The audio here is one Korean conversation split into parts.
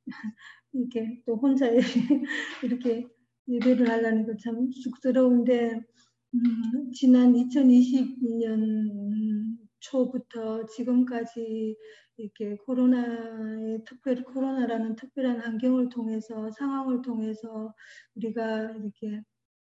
이렇게 또 혼자 이렇게 예배를 하려는 거 참 쑥스러운데, 지난 2020년 초부터 지금까지 이렇게 코로나라는 특별한 환경을 통해서, 상황을 통해서 우리가 이렇게,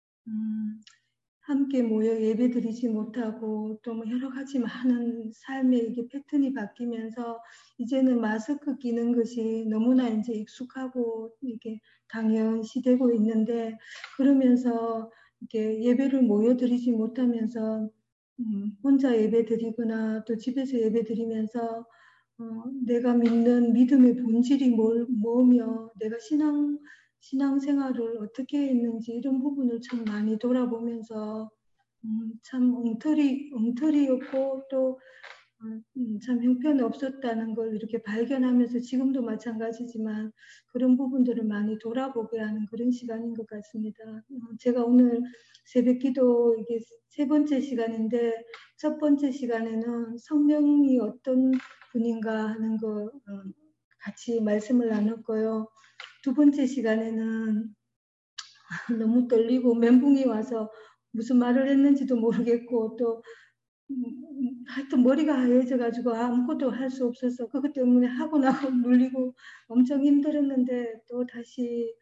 함께 모여 예배드리지 못하고 또 뭐 여러 가지 많은 삶의 이게 패턴이 바뀌면서 이제는 마스크 끼는 것이 너무나 이제 익숙하고 이게 당연시되고 있는데, 그러면서 이렇게 예배를 모여드리지 못하면서 혼자 예배드리거나 또 집에서 예배드리면서 내가 믿는 믿음의 본질이 뭐며 내가 신앙생활을 어떻게 했는지 이런 부분을 참 많이 돌아보면서 참 엉터리였고 또 참 형편이 없었다는 걸 이렇게 발견하면서 지금도 마찬가지지만 그런 부분들을 많이 돌아보게 하는 그런 시간인 것 같습니다. 제가 오늘 새벽기도 이게 세 번째 시간인데 첫 번째 시간에는 성령이 어떤 분인가 하는 거 같이 말씀을 나눴고요. 두 번째 시간에는 너무 떨리고 멘붕이 와서 무슨 말을 했는지도 모르겠고 또 하여튼 머리가 하얘져가지고 아무것도 할 수 없어서 그것 때문에 하고 나고 눌리고 엄청 힘들었는데 또 다시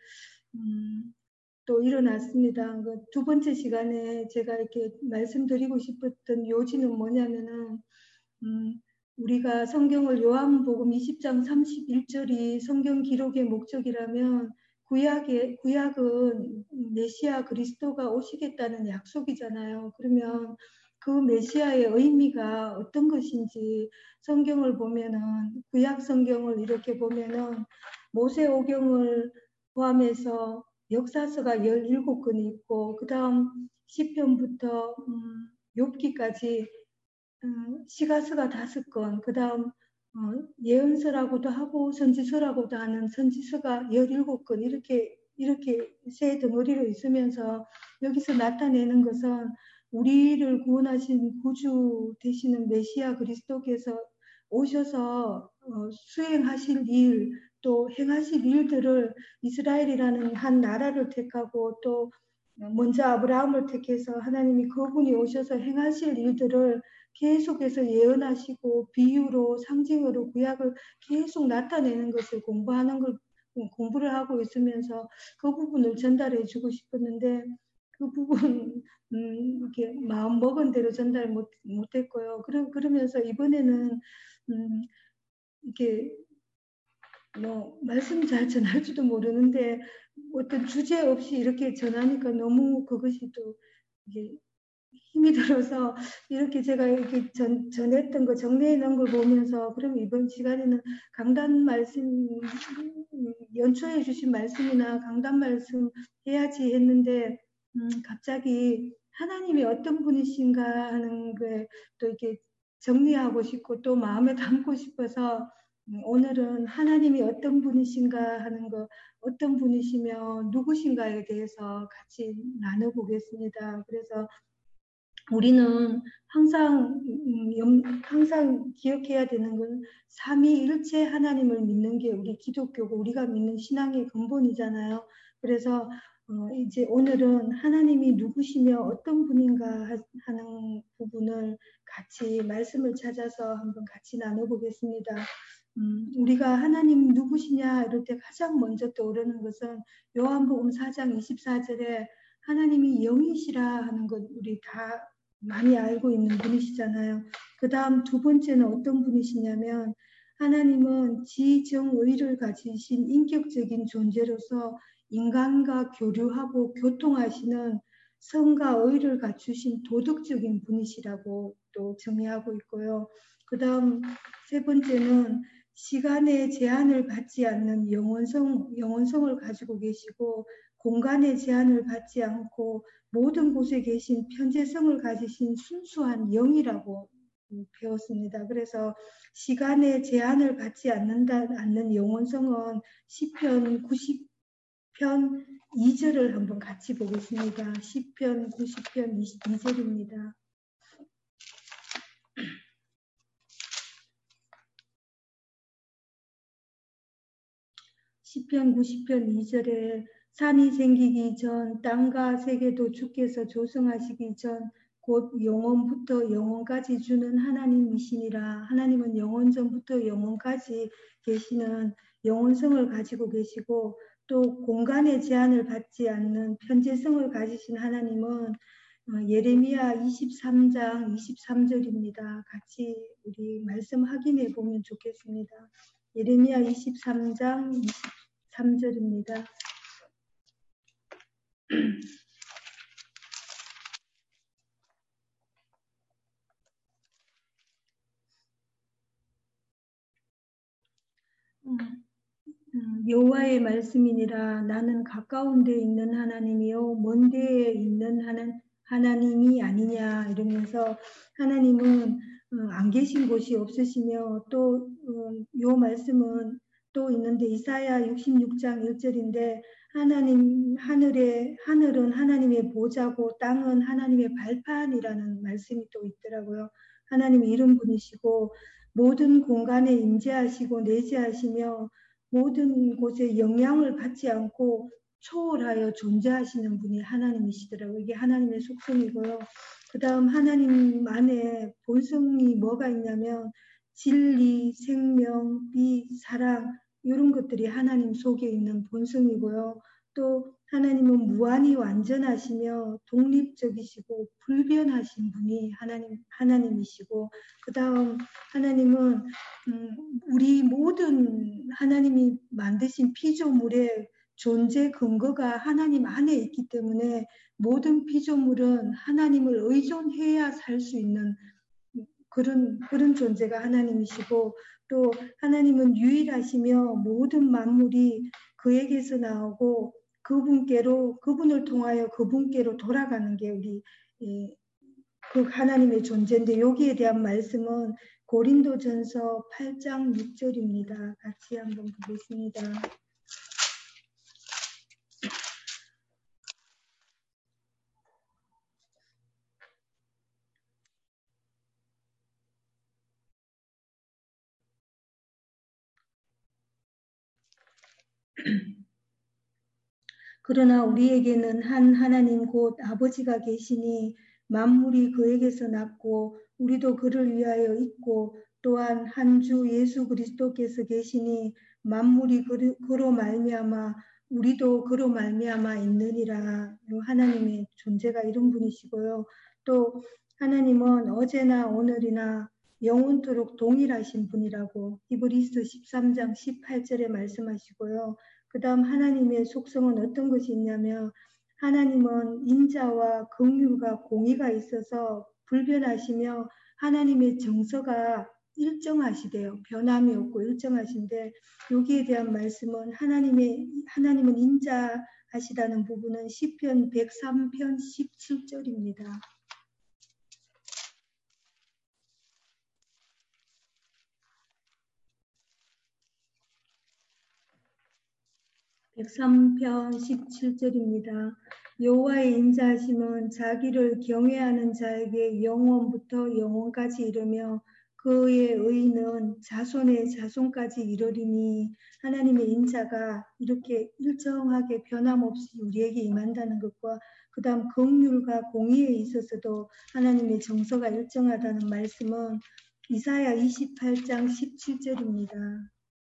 또 일어났습니다. 그 두 번째 시간에 제가 이렇게 말씀드리고 싶었던 요지는 뭐냐면은 우리가 성경을 요한복음 20장 31절이 성경 기록의 목적이라면 구약은 메시아 그리스도가 오시겠다는 약속이잖아요. 그러면 그 메시아의 의미가 어떤 것인지 성경을 보면은 구약 성경을 이렇게 보면은 모세오경을 포함해서 역사서가 17권이 있고 그 다음 시편부터 욥기까지 시가서가 5권, 그 다음 예언서라고도 하고 선지서라고도 하는 선지서가 17권 이렇게 세 덩어리로 있으면서 여기서 나타내는 것은 우리를 구원하신 구주 되시는 메시아 그리스도께서 오셔서 수행하실 일, 또 행하실 일들을 이스라엘이라는 한 나라를 택하고 또 먼저 아브라함을 택해서 하나님이 그분이 오셔서 행하실 일들을 계속해서 예언하시고 비유로 상징으로 구약을 계속 나타내는 것을 공부를 하고 있으면서 그 부분을 전달해 주고 싶었는데 그 부분 이렇게 마음 먹은 대로 전달 못했고요. 그러면서 이번에는 이렇게 뭐 말씀 잘 전할지도 모르는데 어떤 주제 없이 이렇게 전하니까 너무 그것이 또 이게 힘이 들어서 이렇게 제가 이렇게 전했던 거 정리해 놓은 걸 보면서 그럼 이번 시간에는 강단 말씀 연초해 주신 말씀이나 강단 말씀 해야지 했는데 갑자기 하나님이 어떤 분이신가 하는 거에 또 이렇게 정리하고 싶고 또 마음에 담고 싶어서 오늘은 하나님이 어떤 분이신가 하는 거, 어떤 분이시며 누구신가에 대해서 같이 나눠보겠습니다. 그래서 우리는 항상 기억해야 되는 건 삼위일체 하나님을 믿는 게 우리 기독교고 우리가 믿는 신앙의 근본이잖아요. 그래서 이제 오늘은 하나님이 누구시며 어떤 분인가 하는 부분을 같이 말씀을 찾아서 한번 같이 나눠보겠습니다. 우리가 하나님 누구시냐 이럴 때 가장 먼저 떠오르는 것은 요한복음 4장 24절에 하나님이 영이시라 하는 것 우리 다 많이 알고 있는 분이시잖아요. 그 다음 두 번째는 어떤 분이시냐면 하나님은 지정의를 가지신 인격적인 존재로서 인간과 교류하고 교통하시는 성과 의를 갖추신 도덕적인 분이시라고 또 정의하고 있고요. 그 다음 세 번째는 시간의 제한을 받지 않는 영원성을 가지고 계시고 공간의 제한을 받지 않고 모든 곳에 계신 편재성을 가지신 순수한 영이라고 배웠습니다. 그래서 시간의 제한을 받지 않는 영원성은 시편 90편 2절을 한번 같이 보겠습니다. 시편 90편 2절입니다. 시편 90편 2절에 산이 생기기 전 땅과 세계도 주께서 조성하시기 전 곧 영원부터 영원까지 주는 하나님이시니라. 하나님은 영원 전부터 영원까지 계시는 영원성을 가지고 계시고 또 공간의 제한을 받지 않는 편재성을 가지신 하나님은 예레미야 23장 23절입니다. 같이 우리 말씀 확인해 보면 좋겠습니다. 예레미야 23장 23절입니다. 여호와의 말씀이니라. 나는 가까운 데에 있는 하나님이요 먼 데에 있는 하나님이 아니냐. 이러면서 하나님은 안 계신 곳이 없으시며 또 요 말씀은 또 있는데 이사야 66장 1절인데 하나님 하늘은 하나님의 보좌고 땅은 하나님의 발판이라는 말씀이 또 있더라고요. 하나님이 이런 분이시고 모든 공간에 임재하시고 내재하시며 모든 곳에 영향을 받지 않고 초월하여 존재하시는 분이 하나님이시더라고요. 이게 하나님의 속성이고요. 그 다음 하나님 안에 본성이 뭐가 있냐면 진리, 생명, 미, 사랑 이런 것들이 하나님 속에 있는 본성이고요. 또 하나님은 무한히 완전하시며 독립적이시고 불변하신 분이 하나님이시고 그 다음 하나님은 우리 모든 하나님이 만드신 피조물의 존재 근거가 하나님 안에 있기 때문에 모든 피조물은 하나님을 의존해야 살 수 있는 그런 존재가 하나님이시고 또 하나님은 유일하시며 모든 만물이 그에게서 나오고 그분을 통하여 그분께로 돌아가는 게 우리 그 하나님의 존재인데 여기에 대한 말씀은 고린도전서 8장 6절입니다. 같이 한번 보겠습니다. 그러나 우리에게는 한 하나님 곧 아버지가 계시니 만물이 그에게서 났고 우리도 그를 위하여 있고 또한 한 주 예수 그리스도께서 계시니 만물이 그로 말미암아 우리도 그로 말미암아 있느니라. 하나님의 존재가 이런 분이시고요. 또 하나님은 어제나 오늘이나 영원토록 동일하신 분이라고 히브리서 13장 18절에 말씀하시고요. 그 다음 하나님의 속성은 어떤 것이 있냐면 하나님은 인자와 긍휼과 공의가 있어서 불변하시며 하나님의 정서가 일정하시대요. 변함이 없고 일정하신데 여기에 대한 말씀은 하나님은 인자하시다는 부분은 시편 103편 17절입니다. 103편 17절입니다. 여호와의 인자하심은 자기를 경외하는 자에게 영원부터 영원까지 이르며 그의 의는 자손의 자손까지 이르리니 하나님의 인자가 이렇게 일정하게 변함없이 우리에게 임한다는 것과 그 다음 긍휼과 공의에 있어서도 하나님의 정서가 일정하다는 말씀은 이사야 28장 17절입니다.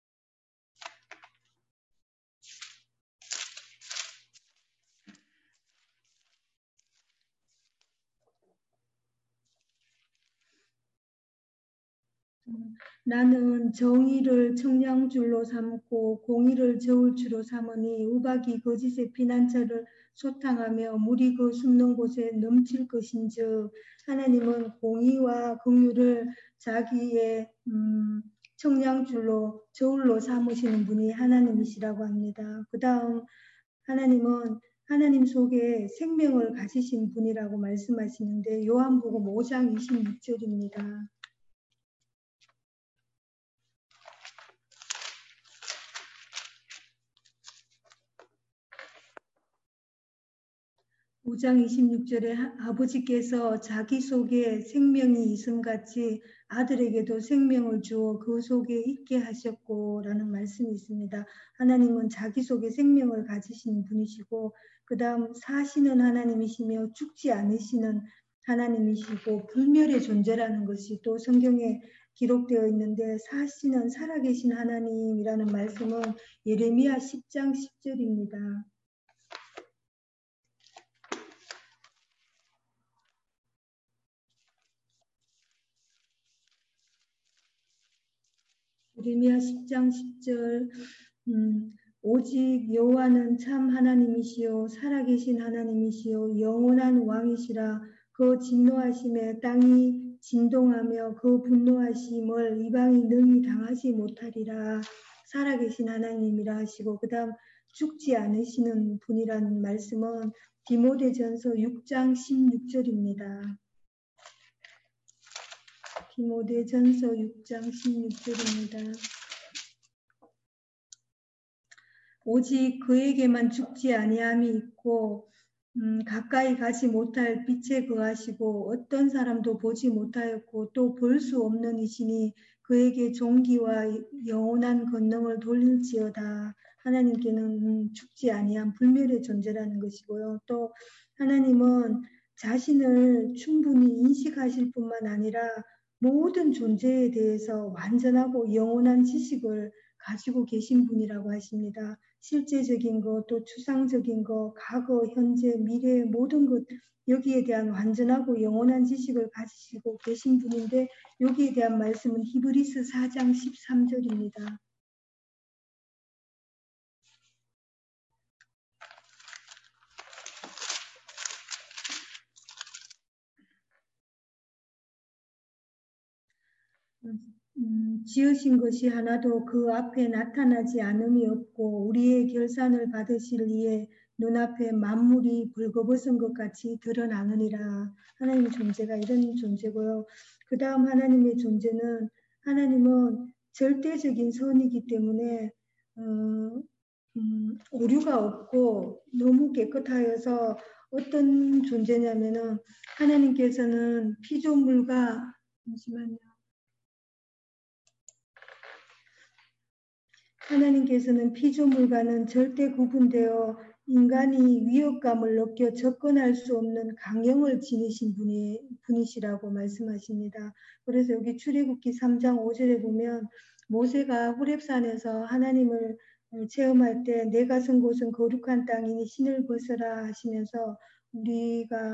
나는 정의를 청량줄로 삼고 공의를 저울추로 삼으니 우박이 거짓의 피난처를 소탕하며 물이 그 숨는 곳에 넘칠 것인즉 하나님은 공의와 긍휼을 자기의 청량줄로 저울로 삼으시는 분이 하나님이시라고 합니다. 그 다음 하나님은 하나님 속에 생명을 가지신 분이라고 말씀하시는데 요한복음 5장 26절입니다. 5장 26절에 아버지께서 자기 속에 생명이 있음같이 아들에게도 생명을 주어 그 속에 있게 하셨고 라는 말씀이 있습니다. 하나님은 자기 속에 생명을 가지신 분이시고 그 다음 사시는 하나님이시며 죽지 않으시는 하나님이시고 불멸의 존재라는 것이 또 성경에 기록되어 있는데 사시는 살아계신 하나님이라는 말씀은 예레미야 10장 10절입니다. 예레미야 10장 10절 오직 여호와는 참 하나님이시요 살아계신 하나님이시요 영원한 왕이시라. 그 진노하심에 땅이 진동하며 그 분노하심을 이방이 능히 당하지 못하리라. 살아계신 하나님이라 하시고 그 다음 죽지 않으시는 분이라는 말씀은 디모데전서 6장 16절입니다. 디모데전서 6장 16절입니다. 오직 그에게만 죽지 아니함이 있고 가까이 가지 못할 빛에 거하시고 어떤 사람도 보지 못하였고 또 볼 수 없는 이시니 그에게 존귀와 영원한 권능을 돌릴지어다. 하나님께는 죽지 아니함 불멸의 존재라는 것이고요. 또 하나님은 자신을 충분히 인식하실 뿐만 아니라 모든 존재에 대해서 완전하고 영원한 지식을 가지고 계신 분이라고 하십니다. 실제적인 것, 또 추상적인 것, 과거, 현재, 미래의 모든 것 여기에 대한 완전하고 영원한 지식을 가지시고 계신 분인데 여기에 대한 말씀은 히브리서 4장 13절입니다. 지으신 것이 하나도 그 앞에 나타나지 않음이 없고 우리의 결산을 받으실 이에 눈앞에 만물이 벌거벗은 것 같이 드러나느니라. 하나님 존재가 이런 존재고요. 그 다음 하나님의 존재는 하나님은 절대적인 선이기 때문에 오류가 없고 너무 깨끗하여서 어떤 존재냐면은 하나님께서는 피조물과 잠시만요. 하나님께서는 피조물과는 절대 구분되어 인간이 위협감을 느껴 접근할 수 없는 강령을 지니신 분이시라고 말씀하십니다. 그래서 여기 출애굽기 3장 5절에 보면 모세가 호렙산에서 하나님을 체험할 때 내가 선 곳은 거룩한 땅이니 신을 벗어라 하시면서 우리가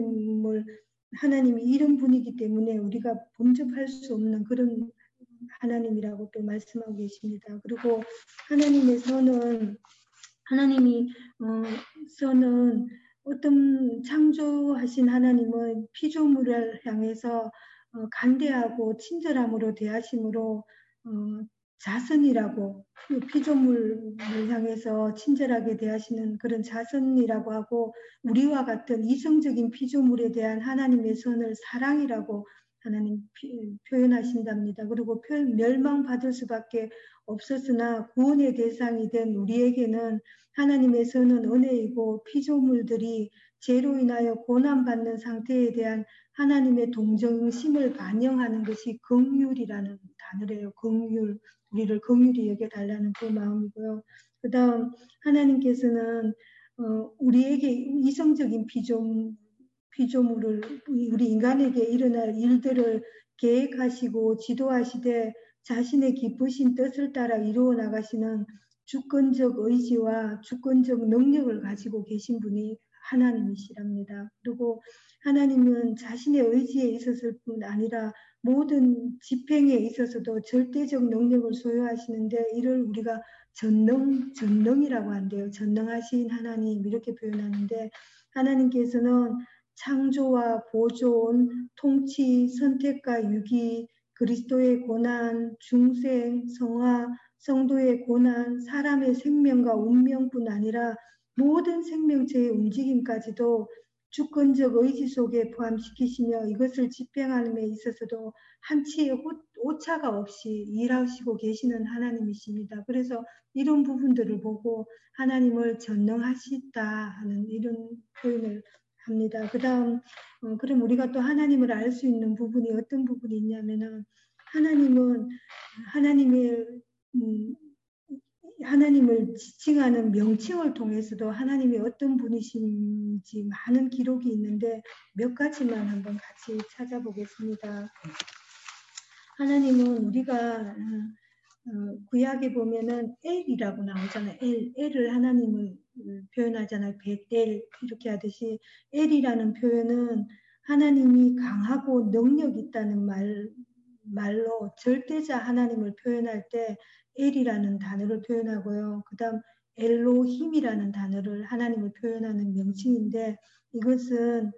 하나님이 이런 분이기 때문에 우리가 범접할 수 없는 그런 하나님이라고 또 말씀하고 계십니다. 그리고 하나님의 선은 선은 어떤 창조하신 하나님은 피조물을 향해서 간대하고 친절함으로 대하심으로 자선이라고 피조물을 향해서 친절하게 대하시는 그런 자선이라고 하고 우리와 같은 이성적인 피조물에 대한 하나님의 선을 사랑이라고 하나님 표현하신답니다. 그리고 멸망받을 수밖에 없었으나 구원의 대상이 된 우리에게는 하나님의 선은 은혜이고 피조물들이 죄로 인하여 고난받는 상태에 대한 하나님의 동정심을 반영하는 것이 긍휼이라는 단어래요. 긍휼, 우리를 긍휼히 여겨달라는 그 마음이고요. 그 다음 하나님께서는 우리에게 이성적인 피조물을 우리 인간에게 일어날 일들을 계획하시고 지도하시되 자신의 기쁘신 뜻을 따라 이루어 나가시는 주권적 의지와 주권적 능력을 가지고 계신 분이 하나님이시랍니다. 그리고 하나님은 자신의 의지에 있었을 뿐 아니라 모든 집행에 있어서도 절대적 능력을 소유하시는데 이를 우리가 전능이라고 한대요. 전능하신 하나님 이렇게 표현하는데 하나님께서는 창조와 보존, 통치, 선택과 유기, 그리스도의 고난, 중생, 성화, 성도의 고난, 사람의 생명과 운명뿐 아니라 모든 생명체의 움직임까지도 주권적 의지 속에 포함시키시며 이것을 집행함에 있어서도 한치의 오차가 없이 일하시고 계시는 하나님이십니다. 그래서 이런 부분들을 보고 하나님을 전능하시다 하는 이런 표현을 합니다. 그 다음, 그럼 우리가 또 하나님을 알 수 있는 부분이 어떤 부분이 있냐면은, 하나님은 하나님을 지칭하는 명칭을 통해서도 하나님이 어떤 분이신지 많은 기록이 있는데 몇 가지만 한번 같이 찾아보겠습니다. 하나님은 우리가 구약에 보면은 엘이라고 나오잖아요. 엘을 하나님을 표현하잖아요. 벳엘 이렇게 하듯이 엘이라는 표현은 하나님이 강하고 능력 있다는 말로 절대자 하나님을 표현할 때 엘이라는 단어를 표현하고요. 그 다음 엘로힘이라는 단어를 하나님을 표현하는 명칭인데 이것은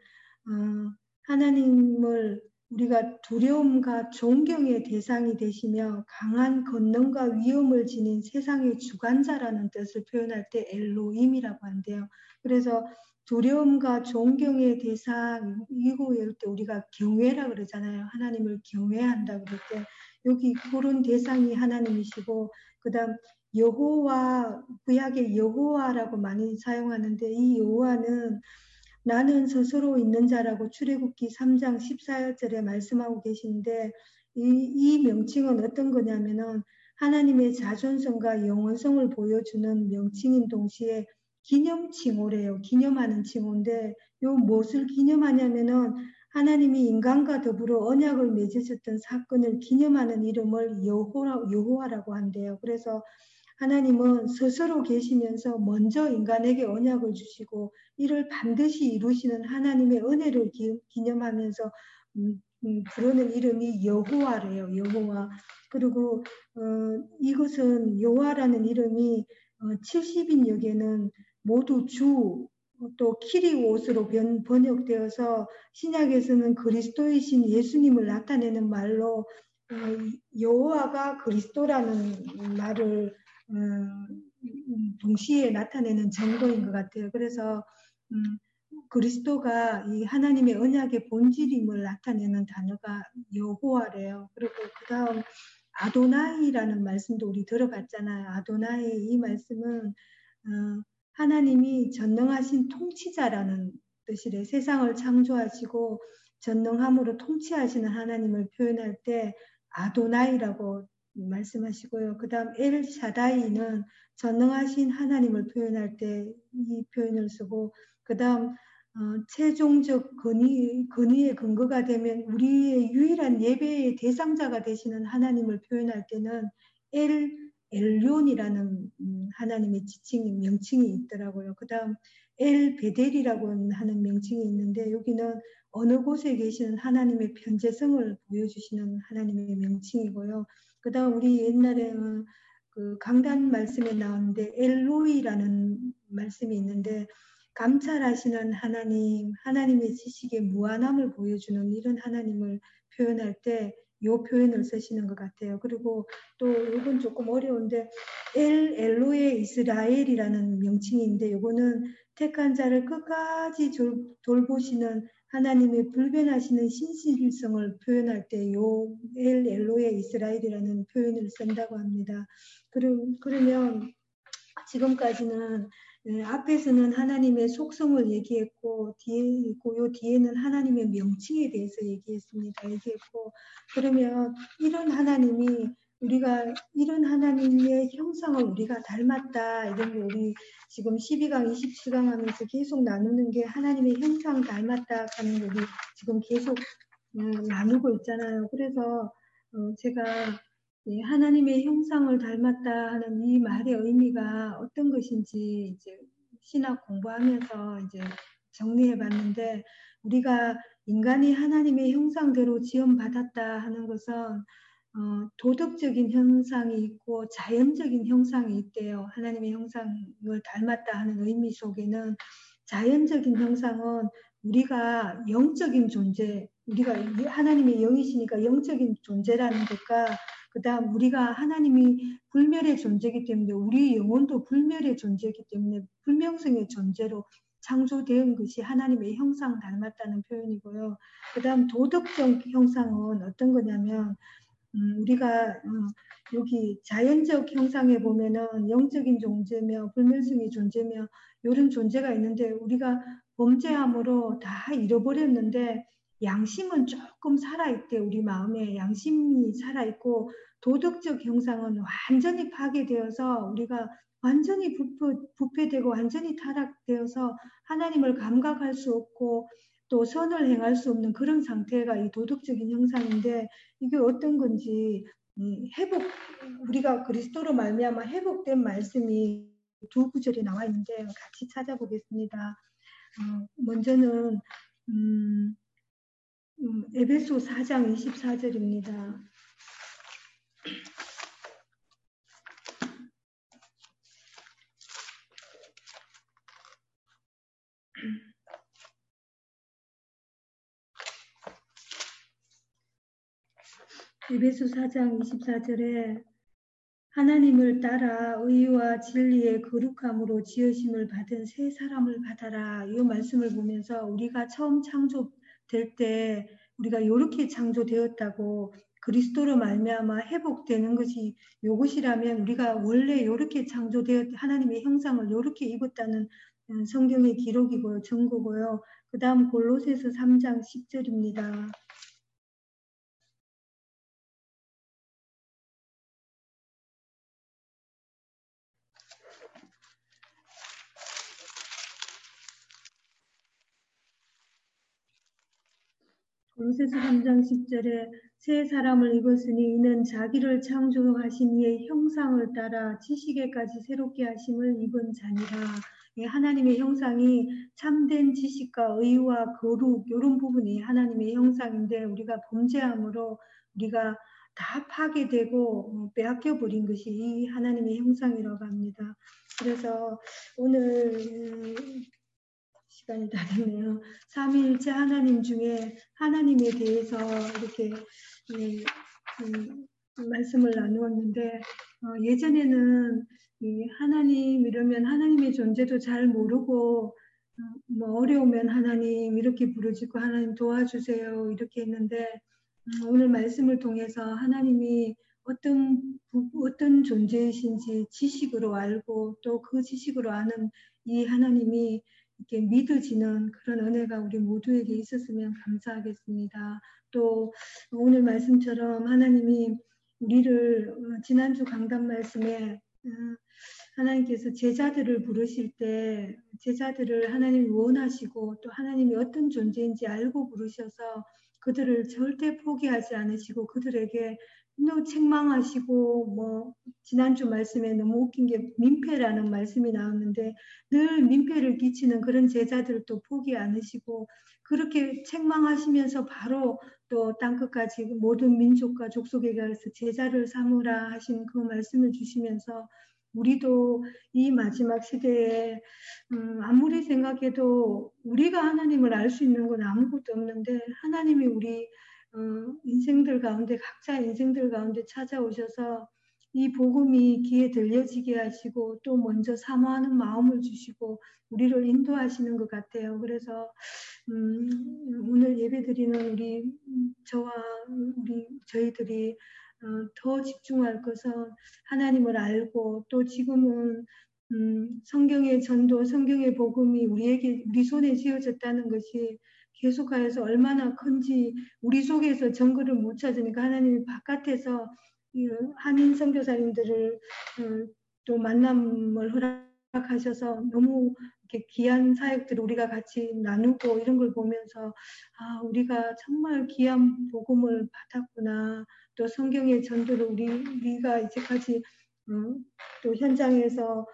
하나님을 우리가 두려움과 존경의 대상이 되시며 강한 권능과 위엄을 지닌 세상의 주관자라는 뜻을 표현할 때 엘로힘이라고 한대요. 그래서 두려움과 존경의 대상이고 이럴 때 우리가 경외라 그러잖아요. 하나님을 경외한다 그럴 때 여기 그런 대상이 하나님이시고 그 다음 여호와 구약의 여호와라고 많이 사용하는데 이 여호와는 나는 스스로 있는 자라고 출애굽기 3장 14절에 말씀하고 계신데 이 명칭은 어떤 거냐면은 하나님의 자존성과 영원성을 보여주는 명칭인 동시에 기념칭호래요. 기념하는 칭호인데 요 무엇을 기념하냐면은 하나님이 인간과 더불어 언약을 맺으셨던 사건을 기념하는 이름을 여호와라고 한대요. 그래서 하나님은 스스로 계시면서 먼저 인간에게 언약을 주시고 이를 반드시 이루시는 하나님의 은혜를 기념하면서 부르는 이름이 여호와래요. 여호와. 그리고 이것은 여호와라는 이름이 70인역에는 모두 주, 또 키리옷으로 번역되어서 신약에서는 그리스도이신 예수님을 나타내는 말로 여호와가 그리스도라는 말을 동시에 나타내는 정도인 것 같아요. 그래서 그리스도가 이 하나님의 언약의 본질임을 나타내는 단어가 여호와래요. 그리고 그 다음 아도나이라는 말씀도 우리 들어봤잖아요. 아도나이 이 말씀은 하나님이 전능하신 통치자라는 뜻이래. 세상을 창조하시고 전능함으로 통치하시는 하나님을 표현할 때 아도나이라고 말씀하시고요. 그 다음 엘 샤다이는 전능하신 하나님을 표현할 때 이 표현을 쓰고 그 다음 최종적 권위의 근거가 되면 우리의 유일한 예배의 대상자가 되시는 하나님을 표현할 때는 엘륜이라는 하나님의 지칭 명칭이 있더라고요. 그 다음 엘 베델이라고 하는 명칭이 있는데 여기는 어느 곳에 계시는 하나님의 편재성을 보여주시는 하나님의 명칭이고요. 그 다음 우리 옛날에 그 강단 말씀에 나오는데 엘로이라는 말씀이 있는데 감찰하시는 하나님, 하나님의 지식의 무한함을 보여주는 이런 하나님을 표현할 때 이 표현을 쓰시는 것 같아요. 그리고 또 이건 조금 어려운데 엘로의 이스라엘이라는 명칭인데 이거는 택한 자를 끝까지 돌보시는 하나님의 불변하시는 신실성을 표현할 때 요 엘로의 이스라엘이라는 표현을 쓴다고 합니다. 그러면 지금까지는 앞에서는 하나님의 속성을 얘기했고 요 뒤에는 하나님의 명칭에 대해서 얘기했고 그러면 이런 하나님이 우리가 이런 하나님의 형상을 우리가 닮았다 이런 거 우리 지금 12강 27강 하면서 계속 나누는 게 하나님의 형상 닮았다 하는 거 우리 지금 계속 나누고 있잖아요. 그래서 제가 하나님의 형상을 닮았다 하는 이 말의 의미가 어떤 것인지 이제 신학 공부하면서 이제 정리해 봤는데 우리가 인간이 하나님의 형상대로 지음받았다 하는 것은 도덕적인 형상이 있고 자연적인 형상이 있대요. 하나님의 형상을 닮았다 하는 의미 속에는 자연적인 형상은 우리가 영적인 존재, 우리가 하나님의 영이시니까 영적인 존재라는 것과 그 다음 우리가 하나님이 불멸의 존재이기 때문에 우리 영혼도 불멸의 존재이기 때문에 불명성의 존재로 창조된 것이 하나님의 형상 닮았다는 표현이고요. 그 다음 도덕적 형상은 어떤 거냐면 우리가 여기 자연적 형상에 보면은 영적인 존재며 불멸성의 존재며 이런 존재가 있는데 우리가 범죄함으로 다 잃어버렸는데 양심은 조금 살아있대. 우리 마음에 양심이 살아있고 도덕적 형상은 완전히 파괴되어서 우리가 완전히 부패되고 완전히 타락되어서 하나님을 감각할 수 없고 또 선을 행할 수 없는 그런 상태가 이 도덕적인 형상인데 이게 어떤 건지 회복 우리가 그리스도로 말미암아 회복된 말씀이 두 구절이 나와 있는데 같이 찾아보겠습니다. 먼저는 에베소 4장 24절입니다. 에베소 4장 24절에 하나님을 따라 의와 진리의 거룩함으로 지으심을 받은 새 사람을 받아라. 이 말씀을 보면서 우리가 처음 창조될 때 우리가 이렇게 창조되었다고 그리스도로 말미암아 회복되는 것이 이것이라면 우리가 원래 이렇게 창조되었 하나님의 형상을 이렇게 입었다는 성경의 기록이고요. 증거고요. 그 다음 골로새서 3장 10절입니다. 골로새서 3장 10절에 새 사람을 입었으니 이는 자기를 창조하신 이의 형상을 따라 지식에까지 새롭게 하심을 입은 자니라. 하나님의 형상이 참된 지식과 의와 거룩 이런 부분이 하나님의 형상인데 우리가 범죄함으로 우리가 다 파괴되고 빼앗겨 버린 것이 이 하나님의 형상이라고 합니다. 그래서 오늘 시간이 다 됐네요. 삼위일체 하나님 중에 하나님에 대해서 이렇게 말씀을 나누었는데 예전에는 이 하나님 이러면 하나님의 존재도 잘 모르고 뭐 어려우면 하나님 이렇게 부르짖고 하나님 도와주세요 이렇게 했는데 오늘 말씀을 통해서 하나님이 어떤 존재이신지 지식으로 알고 또 그 지식으로 아는 이 하나님이 이렇게 믿어지는 그런 은혜가 우리 모두에게 있었으면 감사하겠습니다. 또 오늘 말씀처럼 하나님이 우리를 지난주 강단 말씀에 하나님께서 제자들을 부르실 때 제자들을 하나님이 원하시고 또 하나님이 어떤 존재인지 알고 부르셔서 그들을 절대 포기하지 않으시고 그들에게 너무 책망하시고 뭐 지난주 말씀에 너무 웃긴 게 민폐라는 말씀이 나왔는데 늘 민폐를 끼치는 그런 제자들도 포기 않으시고 그렇게 책망하시면서 바로 또 땅끝까지 모든 민족과 족속에 가서 제자를 삼으라 하신 그 말씀을 주시면서 우리도 이 마지막 시대에 아무리 생각해도 우리가 하나님을 알 수 있는 건 아무것도 없는데 하나님이 우리 인생들 가운데 각자 인생들 가운데 찾아오셔서 이 복음이 귀에 들려지게 하시고 또 먼저 사모하는 마음을 주시고 우리를 인도하시는 것 같아요. 그래서 오늘 예배드리는 저와 저희들이 더 집중할 것은 하나님을 알고 또 지금은 성경의 전도, 성경의 복음이 우리 손에 쥐어졌다는 것이 계속하여서 얼마나 큰지 우리 속에서 정글을 못 찾으니까 하나님이 바깥에서 한인 선교사님들을 또 만남을 허락하셔서 너무 이렇게 귀한 사역들을 우리가 같이 나누고 이런 걸 보면서 우리가 정말 귀한 복음을 받았구나. 또 성경의 전도를 우리가 이제까지 또 현장에서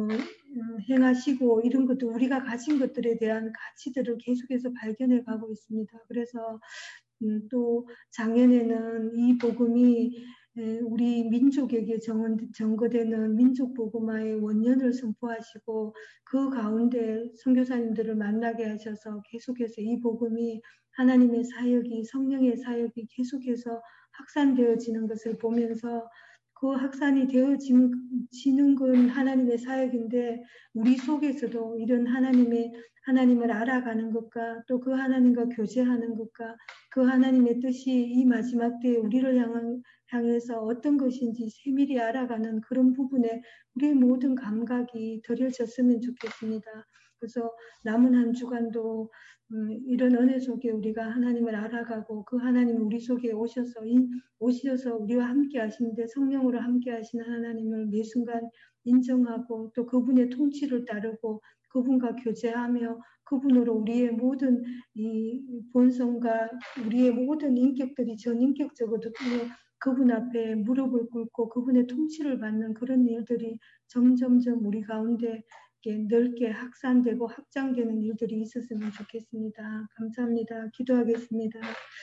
행하시고 이런 것도 우리가 가진 것들에 대한 가치들을 계속해서 발견해 가고 있습니다. 그래서 또 작년에는 이 복음이 우리 민족에게 전거되는 민족 복음화의 원년을 선포하시고 그 가운데 선교사님들을 만나게 하셔서 계속해서 이 복음이 하나님의 사역이 성령의 사역이 계속해서 확산되어지는 것을 보면서 그 확산이 되어지는 건 하나님의 사역인데 우리 속에서도 이런 하나님을 알아가는 것과 또 그 하나님과 교제하는 것과 그 하나님의 뜻이 이 마지막 때에 우리를 향해서 어떤 것인지 세밀히 알아가는 그런 부분에 우리의 모든 감각이 드려졌으면 좋겠습니다. 그래서 남은 한 주간도 이런 은혜 속에 우리가 하나님을 알아가고 그 하나님 우리 속에 오셔서 우리와 함께 하시는데 성령으로 함께 하시는 하나님을 매 순간 인정하고 또 그분의 통치를 따르고 그분과 교제하며 그분으로 우리의 모든 이 본성과 우리의 모든 인격들이 전인격적으로 그분 앞에 무릎을 꿇고 그분의 통치를 받는 그런 일들이 점점점 우리 가운데 넓게 확산되고 확장되는 일들이 있었으면 좋겠습니다. 감사합니다. 기도하겠습니다.